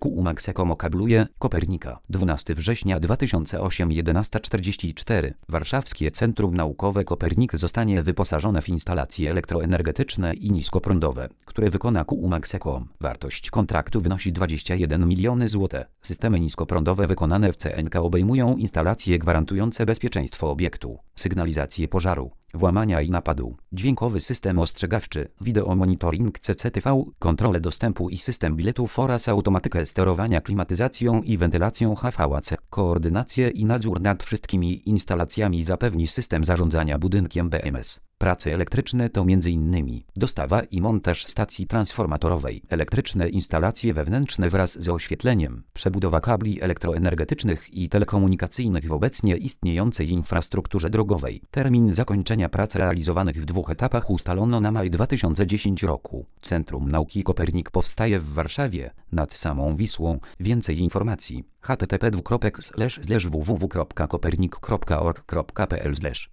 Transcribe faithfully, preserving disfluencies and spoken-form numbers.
Q U Max Ecom kabluje Kopernika. dwunastego września dwa tysiące ósmego jedenaście czterdzieści cztery. Warszawskie Centrum Naukowe Kopernik zostanie wyposażone w instalacje elektroenergetyczne i niskoprądowe, które wykona Q U Max Ecom. Wartość kontraktu wynosi dwadzieścia jeden milionów złotych. Systemy niskoprądowe wykonane w C N K obejmują instalacje gwarantujące bezpieczeństwo obiektu, sygnalizację pożaru, włamania i napadu, dźwiękowy system ostrzegawczy, wideomonitoring C C T V, kontrolę dostępu i system biletów oraz automatykę sterowania klimatyzacją i wentylacją H V A C. Koordynację i nadzór nad wszystkimi instalacjami zapewni system zarządzania budynkiem B M S. Prace elektryczne to między innymi dostawa i montaż stacji transformatorowej, elektryczne instalacje wewnętrzne wraz z oświetleniem, przebudowa kabli elektroenergetycznych i telekomunikacyjnych w obecnie istniejącej infrastrukturze drogowej. Termin zakończenia prac realizowanych w dwóch etapach ustalono na maj dwa tysiące dziesiątego roku. Centrum Nauki Kopernik powstaje w Warszawie, nad samą Wisłą. Więcej informacji: h t t p dwukropek slash slash w w w kropka kopernik kropka org kropka p l slash